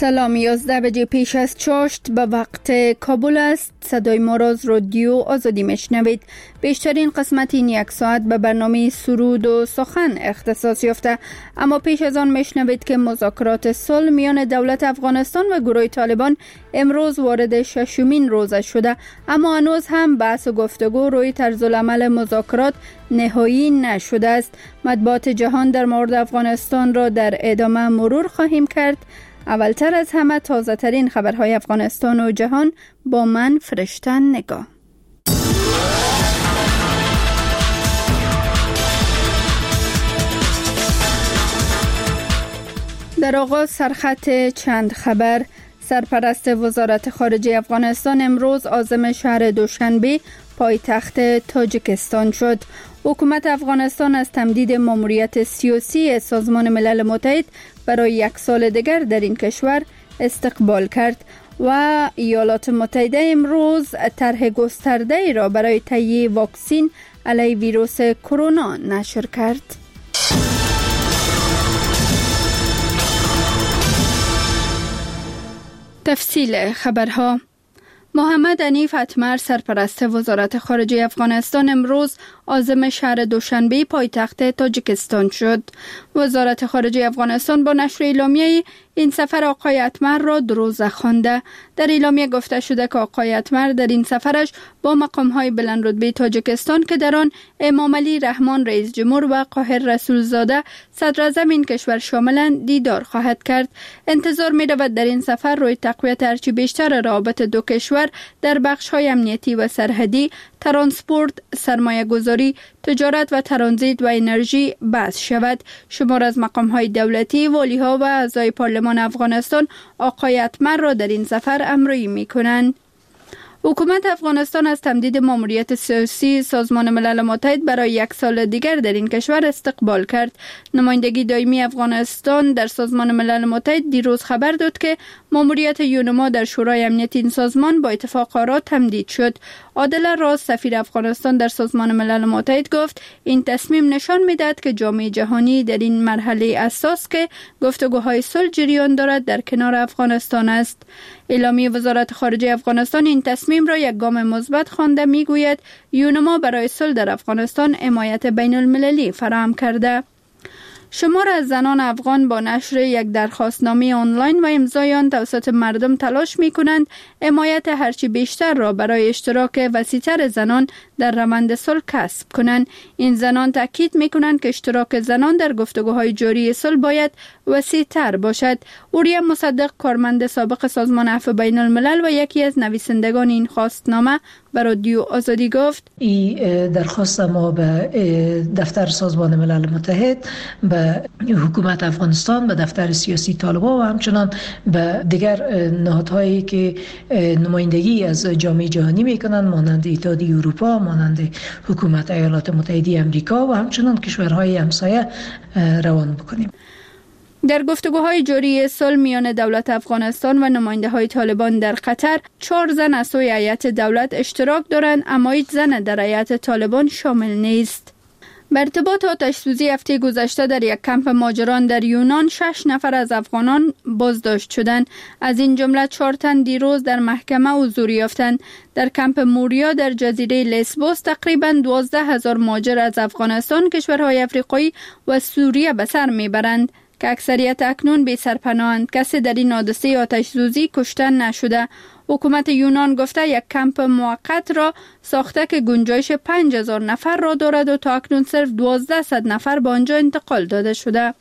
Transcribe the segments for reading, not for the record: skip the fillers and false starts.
سلام، 11 بجه پیش از چاشت به وقت کابل است. صدای ما را از رادیو آزادی میشنوید. بیشترین قسمت این یک ساعت به برنامه سرود و سخن اختصاص یافته، اما پیش از آن میشنوید که مذاکرات صلح میان دولت افغانستان و گروه طالبان امروز وارد ششمین روزه شده، اما هنوز هم بحث و گفتگو روی طرز العمل مذاکرات نهایی نشده است. مطبوعات جهان در مورد افغانستان را در ادامه مرور خواهیم کرد. اولتر از همه تازه ترین خبرهای افغانستان و جهان با من فرشته نگاه. در آغاز سرخط چند خبر. سرپرست وزارت خارجه افغانستان امروز عازم شهر دوشنبه پایتخت تاجیکستان شد. حکومت افغانستان از تمدید ماموریت سیاسی سازمان ملل متحد برای 1 سال دیگر در این کشور استقبال کرد و ایالات متحده امروز طرح گسترده را برای تهیه واکسن علیه ویروس کرونا نشر کرد. تفصیل خبرها. محمد حنیف اتمر سرپرست وزارت خارجه افغانستان امروز عازم شهر دوشنبه پایتخت تاجیکستان شد. وزارت خارجه افغانستان با نشر اعلامیه این سفر آقای اتمر را دروزه خوانده. در اعلامیه گفته شده که آقای اتمر در این سفرش با مقام‌های بلند رتبه تاجیکستان که در آن امام علی رحمان رئیس جمهور و قاهر رسولزاده صدر اعظم این کشور شاملند دیدار خواهد کرد. انتظار می‌رود در این سفر روی تقویت هرچی بیشتر روابط دو کشور در بخش‌های امنیتی و سرحدی، ترانسپورت، سرمایه‌گذاری، تجارت و ترانزیت و انرژی بحث شود. شمار از مقام‌های دولتی، والی‌ها و اعضای پارلمان افغانستان آقای اتمر را در این سفر همراهی می‌کنند. حکومت افغانستان از تمدید ماموریت سیاسی سازمان ملل متحد برای 1 سال دیگر در این کشور استقبال کرد. نمایندگی دائمی افغانستان در سازمان ملل متحد دیروز خبر داد که ماموریت یونما در شورای امنیت این سازمان با اتفاق آرا تمدید شد. عادل راز سفیر افغانستان در سازمان ملل متحد گفت این تصمیم نشان می‌دهد که جامعه جهانی در این مرحله اساس که گفتگوهای صلح جریان دارد در کنار افغانستان است. اعلامیه وزارت خارجه افغانستان این تصمیم را یک گام مثبت خوانده میگوید یونما برای صلح در افغانستان حمایت بین المللی فراهم کرده. شمار از زنان افغان با نشر یک درخواستنامه آنلاین و امضای آن توسط مردم تلاش می‌کنند حمایت هرچی بیشتر را برای اشتراک وسیع‌تر زنان در روند صلح کسب کنند. این زنان تاکید می‌کنند که اشتراک زنان در گفتگوهای جاری صلح باید وسیع‌تر باشد. اوریا مصدق کارمند سابق سازمان عفو بین الملل و یکی از نویسندگان این خواستنامه به رادیو آزادی گفت این درخواست ما به دفتر سازمان ملل متحد، به حکومت افغانستان، به دفتر سیاسی طالبان و همچنان به دیگر نهادهایی که نمایندگی از جامعه جهانی میکنند مانند اتحادیه اروپا، مانند حکومت ایالات متحده آمریکا و همچنان کشورهای همسایه روان بکنیم. در گفتگوهای جاری صلح میان دولت افغانستان و نماینده‌های طالبان در قطر 4 زن از سوی هیئت دولت اشتراک دارند، اما هیچ زن در هیئت طالبان شامل نیست. به ارتباط آتش سوزی هفته گذشته در یک کمپ مهاجران در یونان 6 نفر از افغانان بازداشت شدند. از این جمله 4 تن دیروز در محکمه حضور یافتند. در کمپ موریا در جزیره لسبوس تقریباً 12,000 مهاجر از افغانستان، کشورهای افریقایی و سوریه به سر میبرند که اکثریت اکنون بی سرپناهند. کسی در این حادثه آتش سوزی کشته نشده. حکومت یونان گفته یک کمپ موقت را ساخته که گنجایش 5,000 نفر را دارد و تا اکنون صرف 1,200 نفر به آنجا انتقال داده شده.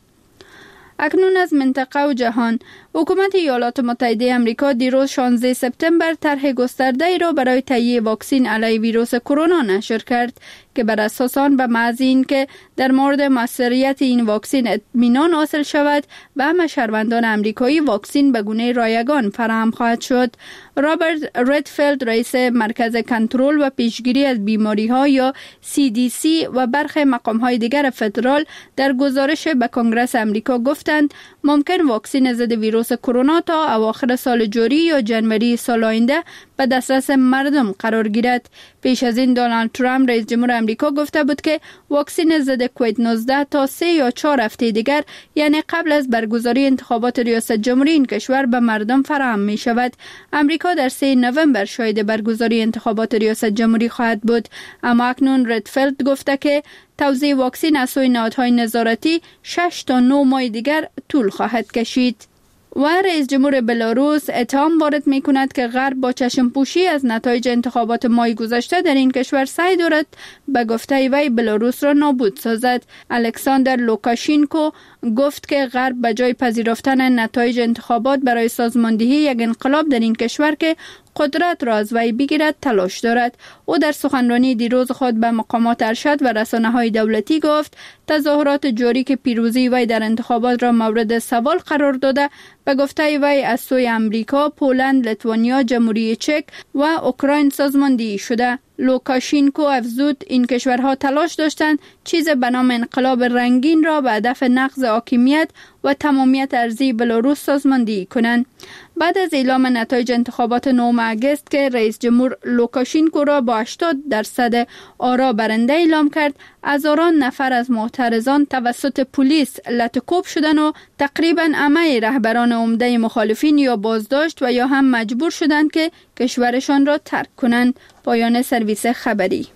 اکنون از منطقه و جهان. حکومت ایالات متحده آمریکا دیروز 16 سپتامبر طرح گسترده را برای تهیه واکسن علیه ویروس کرونا نشر کرد که بر اساس آن به محض اینکه در مورد موثریت این واکسن اطمینان حاصل شود و همه شهروندان آمریکایی واکسن به گونه رایگان فراهم خواهد شد. رابرت ردفیلد رئیس مرکز کنترل و پیشگیری از بیماری‌ها یا CDC و برخی مقام‌های دیگر فدرال در گزارش به کنگره آمریکا گفتند ممکن واکسن ضد ویروس کرونا تا اواخر سال جاری یا جنوری سال آینده به دسترس مردم قرار گیرد. پیش از این دونالد ترامپ رئیس جمهور امریکا گفته بود که واکسن ضد کووید 19 تا 3 یا 4 هفته دیگر یعنی قبل از برگزاری انتخابات ریاست جمهوری این کشور به مردم فراهم می شود. امریکا در 3 نوامبر شاهد برگزاری انتخابات ریاست جمهوری خواهد بود، اما اکنون ردفیلد گفته که توزیع واکسن از سوی نهادهای نظارتی 6 تا 9 ماه دیگر طول خواهد کشید. و رئیس جمهور بلاروس اتهام وارد می کند که غرب با چشم پوشی از نتایج انتخابات ماه گذشته در این کشور سعی دارد به گفته وی بلاروس را نابود سازد. الکساندر لوکاشینکو گفت که غرب به جای پذیرفتن نتایج انتخابات برای سازماندهی یک انقلاب در این کشور که قدرت را از وی بگیرد تلاش دارد. او در سخنرانی دیروز خود به مقامات ارشد و رسانه‌های دولتی گفت تظاهرات جاری که پیروزی وی در انتخابات را مورد سوال قرار داده به گفته وی از سوی امریکا، پولند، لیتوانیا، جمهوری چک و اوکراین سازماندهی شده. لوکاشینکو افزود این کشورها تلاش داشتند چیز به نام انقلاب رنگین را به هدف نقض حاکمیت و تمامیت ارضی بلاروس سازماندهی کنند. بعد از اعلام نتایج انتخابات 9 آگوست که رئیس جمهور لوکاشینکو را با 80% آرا برنده اعلام کرد، هزاران نفر از معترضان توسط پلیس لطکوب شدند و تقریبا همه رهبران عمده مخالفین یا بازداشت و یا هم مجبور شدند که کشورشان را ترک کنند. پایان سرویس خبری.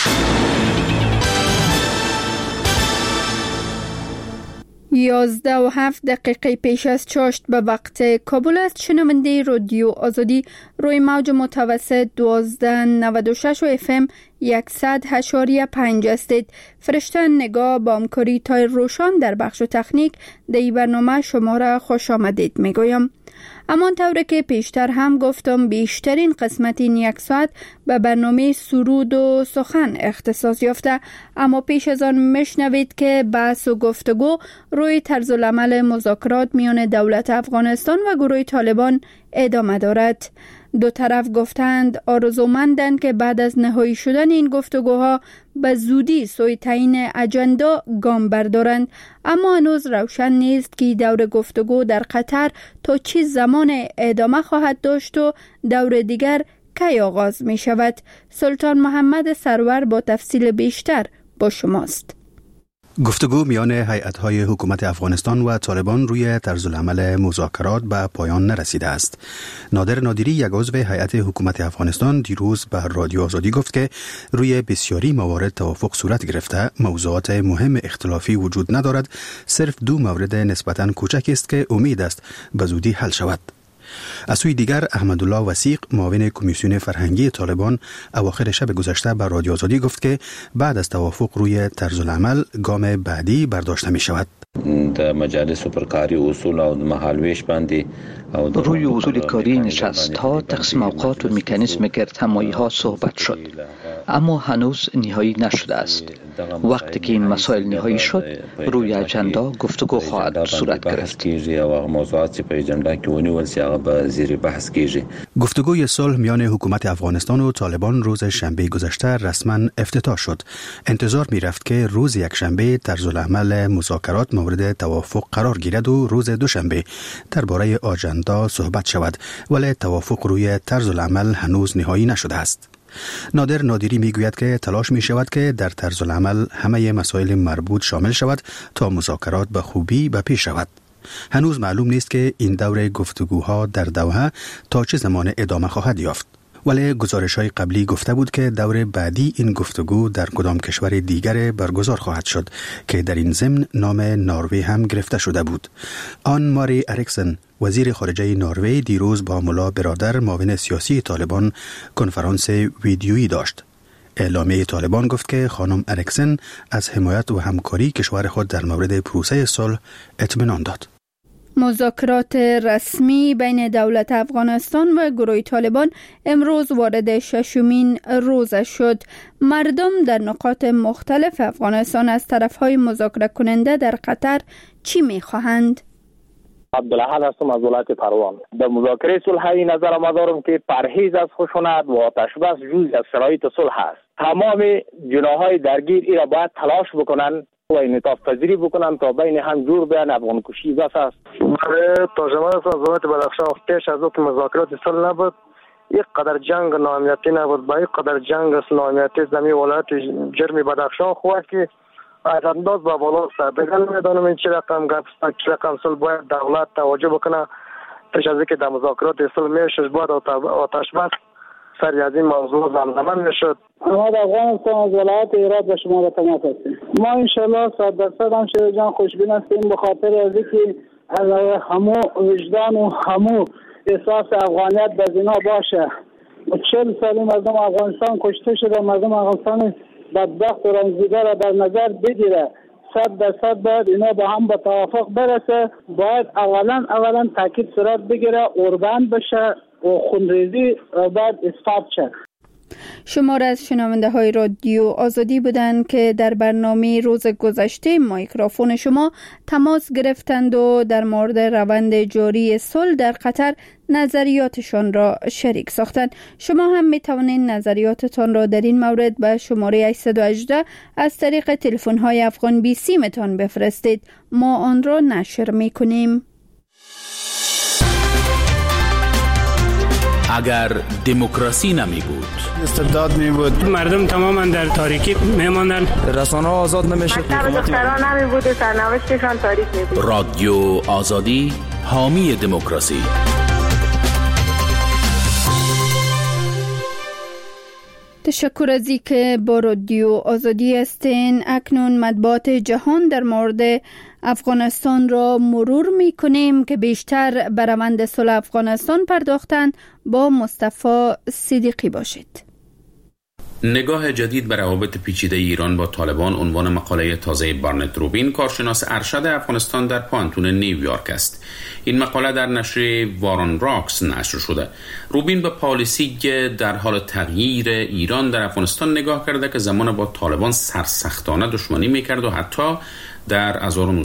11:07 پیش از چاشت به وقت کابل است. شنونده رادیو آزادی روی موج متوسط 1296 و FM 100.5 هستید. فرشته نگاه با همکاری تای روشان در بخش تکنیک در این برنامه شما را خوش آمدید میگویم. امان طوره که پیشتر هم گفتم بیشترین قسمت این یک ساعت به برنامه سرود و سخن اختصاص یافته، اما پیش از آن میشنوید که بحث و گفتگو روی طرز العمل مذاکرات میان دولت افغانستان و گروه طالبان ادامه دارد. دو طرف گفتند آرزومندند که بعد از نهایی شدن این گفتگوها به زودی سوی تعیین اجندا گام بردارند، اما هنوز روشن نیست که دور گفتگو در قطر تا چه زمان ادامه خواهد داشت و دور دیگر کی آغاز می شود. سلطان محمد سرور با تفصیل بیشتر با شماست. گفتگو میان هیئت‌های حکومت افغانستان و طالبان روی طرزالعمل مذاکرات به پایان نرسیده است. نادر نادری، یک عضو هیئت حکومت افغانستان، دیروز به رادیو آزادی گفت که روی بسیاری موارد توافق صورت گرفته، موضوعات مهم اختلافی وجود ندارد، صرف 2 مورد نسبتاً کوچک است که امید است به زودی حل شود. از سوی دیگر احمدالله وثیق، معاون کمیسیون فرهنگی طالبان، اواخر شب گذشته به رادیو آزادی گفت که بعد از توافق روی طرزالعمل گام بعدی برداشته می شود. در مجالس پرکاری اصول و محالویش باندې روی اصول کاری نشست ها، تقسیم اوقات و مکانیزم گردهمایی ها صحبت شد، اما هنوز نهایی نشده است. وقتی که این مسائل نهایی شد، روی اجندا گفتگو خواهد صورت گرفت. گفتگوی صلح میان حکومت افغانستان و طالبان روز شنبه گذشته رسما افتتاح شد. انتظار می رفت که روز یکشنبه طرزالعمل مذاکرات مورد توافق قرار گیرد و روز دوشنبه درباره آجندا صحبت شود، ولی توافق روی طرزالعمل هنوز نهایی نشده است. نادر نادری میگوید که تلاش می شود که در طرزالعمل همه مسائل مربوط شامل شود تا مذاکرات به خوبی به پیش رود. هنوز معلوم نیست که این دور گفتگوها در دوحه تا چه زمان ادامه خواهد یافت، ولی گزارش‌های قبلی گفته بود که دور بعدی این گفتگو در کدام کشور دیگر برگزار خواهد شد که در این ضمن نام نروژ هم گرفته شده بود. آن ماری اریکسن، وزیر خارجه نروژ، دیروز با ملا برادر، معاون سیاسی طالبان، کنفرانس ویدیویی داشت. اعلامیه طالبان گفت که خانم اریکسن از حمایت و همکاری کشور خود در مورد پروسه صلح اطمینان داد. مذاکرات رسمی بین دولت افغانستان و گروه طالبان امروز وارد 6مین روز شد. مردم در نقاط مختلف افغانستان از طرفهای مذاکره کننده در قطر چی می‌خواهند؟ عبدالاحد هستم از ولایت پروان. در مذاکره صلحی نظر ما دارم که پرهیز از خشونت و آتش بس جزئی از شرایط صلح است. تمام جناح‌های درگیر این را باید تلاش بکنن و انعطاف پذیری بکنن تا بین هم جور بیان. افغان کشی بس است. تا زمان از ولایت بدخشان پیش از وقت مذاکرات صلح نبود، یک قدر جنگ ناامنیتی نبود، با یک قدر جنگ است ناامنیتی زمین ولایت جرمی بدخشان خواه که از انداز با بالا است. دیگر نمیدانم این چه رقم گپ است، چه رقم صلح باید دولت توجه بکنه پیش از اینکه در مذاکرات صلح میشه باید آتش بس سری از این موضوع زمزمه میشد. ما در افغانستان از ولایت هرات به شما را تماس هستیم. ما انشالله 100% هم شیر جان خوشبین هستیم به خاطر از اینکه همو وجدان و همو احساس افغانیت در اینا باشه. 40 سالی مردم افغانستان کشته شده، مردم افغانستان بدبخت و رنجیده را در نظر بگیره. 100% باید اینا با هم به توافق برسه. باید اولا تاکید صورت بگیره، اوربند بشه و خونریزی باید اثبات شه. شمار از شنونده های رادیو آزادی بودند که در برنامه روز گذشته میکروفون شما تماس گرفتند و در مورد روند جاری صلح در قطر نظریاتشان را شریک ساختند. شما هم می توانید نظریاتتان را در این مورد به شماره 818 از طریق تلفن های افغان BC متان بفرستید. ما آن را نشر می کنیم. اگر دموکراسی نمی بود، استبداد می بود، مردم تماما در تاریکی می ماندن، رسانه ها آزاد نمیشد، دختران نمی بود و سرنوشتشان تاریک می بود. رادیو آزادی حامی دموکراسی. تشکر از اینکه با رادیو آزادی هستین. اکنون مطبوعات جهان در مورد افغانستان را مرور می کنیم که بیشتر به روند صلح افغانستان پرداختند. با مصطفی صدیقی باشید. نگاه جدید به روابط پیچیده ایران با طالبان عنوان مقاله تازه بارنت روبین، کارشناس ارشد افغانستان در پانتون نیویورک است. این مقاله در نشر وارن راکس نشر شده. روبین به پالیسی در حال تغییر ایران در افغانستان نگاه کرده که زمان با طالبان سرسختانه دشمنی میکرد و حتی در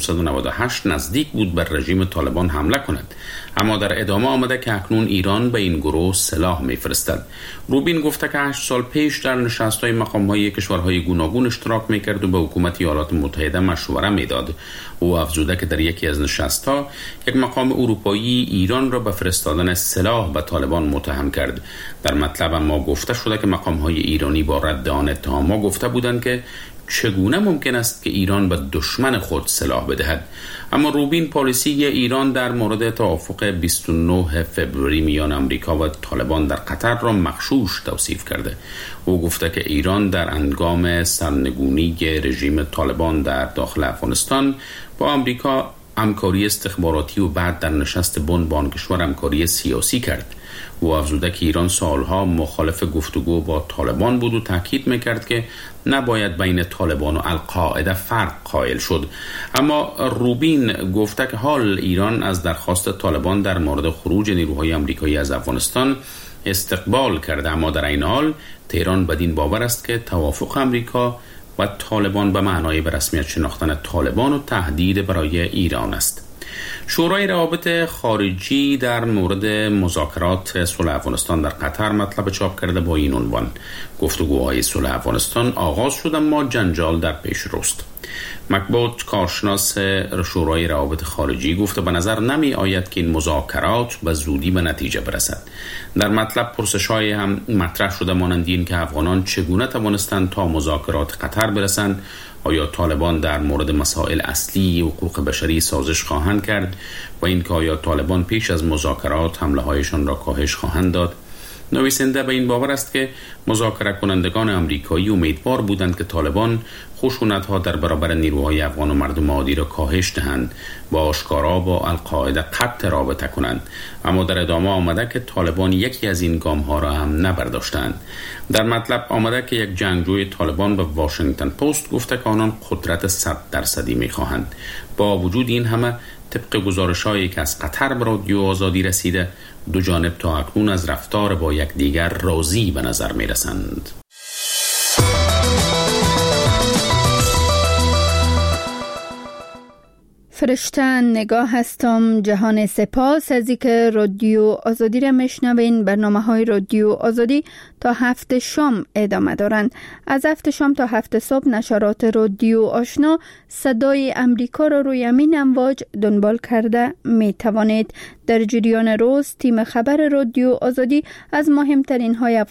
1998 نزدیک بود بر رژیم طالبان حمله کند، اما در ادامه آمده که اکنون ایران به این گروه سلاح میفرستد. روبین گفته که 8 سال پیش در نشست‌های مقام‌های کشورهای گوناگون اشتراک میکرد و به حکومت ایالات متحده مشوره میداد. او افزوده که در یکی از نشست‌ها یک مقام اروپایی ایران را به فرستادن سلاح به طالبان متهم کرد. در مطلب ما گفته شده که مقام‌های ایرانی با رد آن اتهام‌ها گفته بودند که چگونه ممکن است که ایران به دشمن خود سلاح بدهد. اما روبین پالیسی ایران در مورد توافق 29 فوریه میان آمریکا و طالبان در قطر را مغشوش توصیف کرده. او گفته که ایران در هنگام سرنگونی رژیم طالبان در داخل افغانستان با آمریکا همکاری استخباراتی و بعد در نشست بن با آن کشور همکاری سیاسی کرد. او افزوده که ایران سالها مخالف گفتگو با طالبان بود و تاکید میکرد که نباید بین طالبان و القاعده فرق قائل شد. اما روبین گفته که حال ایران از درخواست طالبان در مورد خروج نیروهای آمریکایی از افغانستان استقبال کرده، اما در این حال تهران بدین باور است که توافق آمریکا و طالبان به معنای به رسمیت شناختن طالبان و تهدید برای ایران است. شورای روابط خارجی در مورد مذاکرات صلح افغانستان در قطر مطلب چاپ کرده با این عنوان: گفتگوهای صلح افغانستان آغاز شد اما جنجال در پیش رست. مکبوت کارشناس شورای روابط خارجی گفته به نظر نمی آید که این مذاکرات به زودی به نتیجه برسد. در مطلب پرسش‌های هم مطرح شده مانند این که افغانان چگونه توانستند تا مذاکرات قطر برسند، آیا طالبان در مورد مسائل اصلی حقوق بشری سازش خواهند کرد و اینکه آیا طالبان پیش از مذاکرات حمله‌هایشان را کاهش خواهند داد. نویسنده به این باور است که مذاکره کنندگان آمریکایی امیدوار بودند که طالبان خشونت‌ها در برابر نیروهای افغان و مردم عادی را کاهش دهند و آشکارا با القاعده قطع رابطه کنند، اما در ادامه آمده که طالبان یکی از این گام‌ها را هم نبرداشتند. در مطلب آمده که یک جنگجوی طالبان به واشنگتن پست گفته که آنان قدرت 100% می‌خواهند. با وجود این همه طبق گزارش‌هایی که از قطر به رادیو آزادی رسیده، دو جانب تا اکنون از رفتار با یکدیگر راضی به نظر می‌رسند. فرشته نگاه هستم. جهان سپاس از اینکه رادیو آزادی را میشنوین. برنامه‌های رادیو آزادی تا 7 شام ادامه دارند. از 7 شام تا 7 صبح نشرات رادیو آشنا صدای امریکا را روی همین امواج دنبال کرده می توانید. در جریان روز تیم خبر رادیو آزادی از مهمترین های